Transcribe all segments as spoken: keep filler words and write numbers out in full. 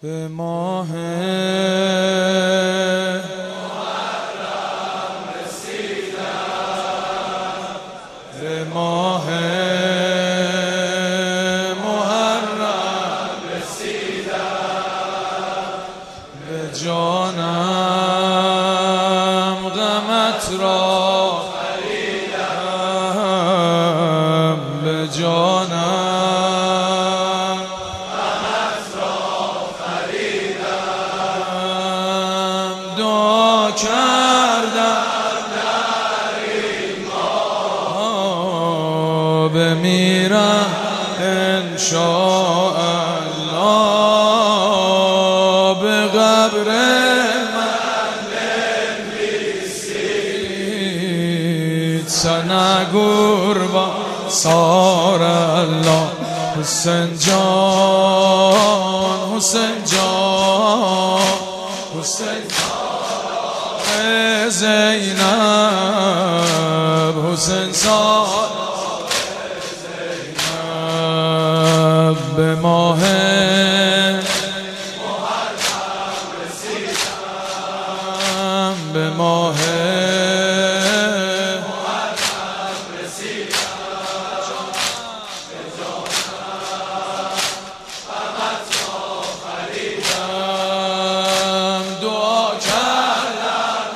به ماه محرم رسیدم، به ماه محرم رسیدم، به جانم غمت را خریدم، به جانم کردم در این ماه، بمیرم انشاءالله، به قبر من بنویسید سنه قربان سار الله. حسین جان، حسین جان، حسین زینب، حسین سالار زینب، به ماه محرم رسیدم، به ماه محرم رسیدم، به جانم غمت را خریدم، دعا کردم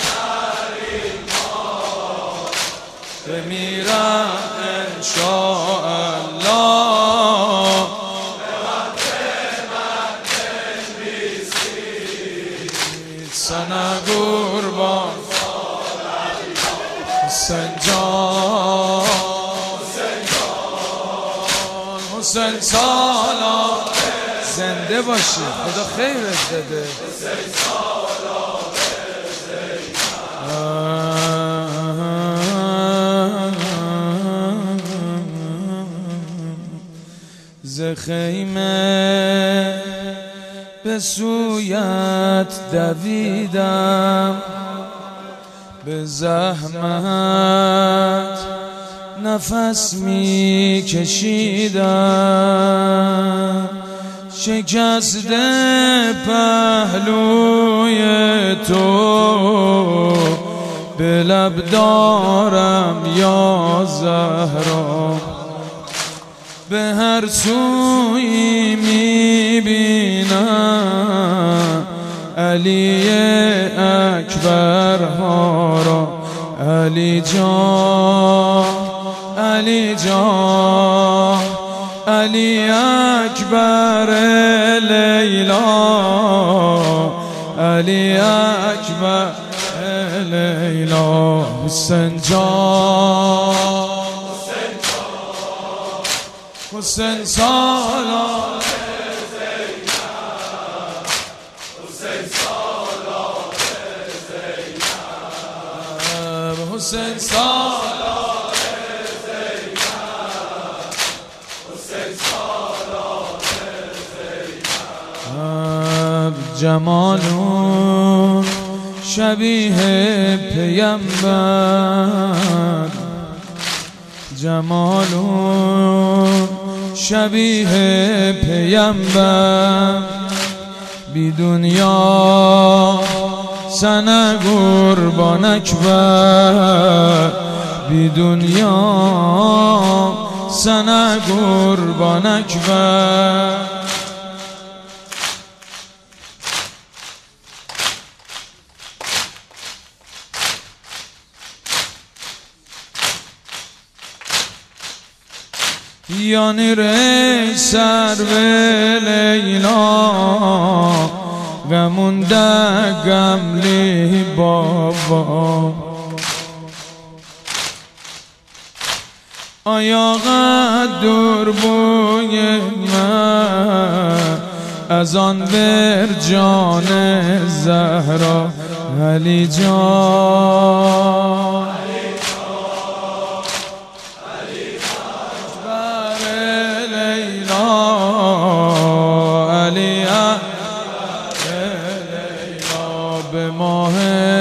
بمیرم انشاءالله، به قبر من بنویسید سنه قربان حسین جان، حسین جان، حسین سالار زنده باشی، خدا خیرت بده. حسین سالار ز خیمه به سویت دویدم، به زحمت نفس می کشیدم، شکسته پهلوی تو به لب دارم یا زهرا، به هر سوی میبینم علی اکبر ها را. علی جان، علی جان، علی اکبر لیلا، علی اکبر لیلا. حسین جان، حسین سالار زینب، حسین سالار زینب، حسین سالار زینب، حسین سالار زینب. جمالون شبیه پیمبر، جمالون شبیه پیمبر، بی دنیا سنه قربان اکبر، بی دنیا سنه قربان اکبر. یعنی ری سر به لیلا، غمونده گملی بابا. آیا قد دور بوی من از آن بر جان زهرا. علی جان، به ماه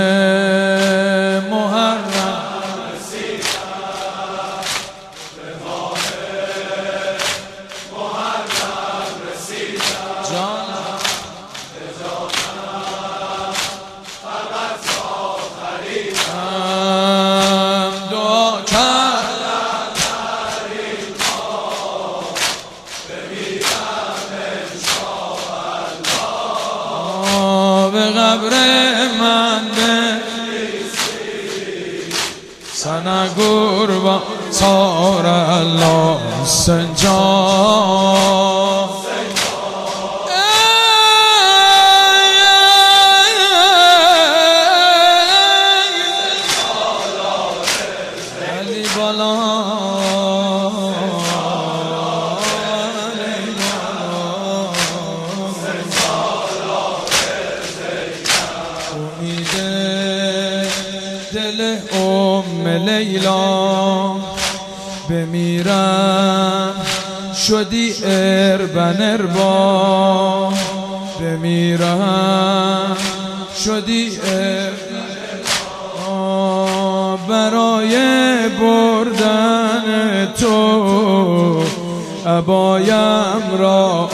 محرم رسیدم، به ماه محرم رسیدم، جانم به قبر من سنه قربان صار الله سنجان علی بالا دل ام لیلا بمیرم شدی اربن اربا بمیرم شدی اربن اربا برای بردن تو عبایم را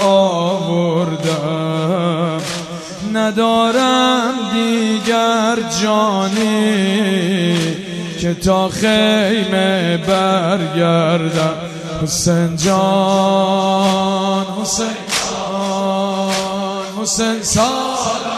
آوردم ندارم دیگر جانی که تا خیمه برگردم حسین جان حسین جان حسین سال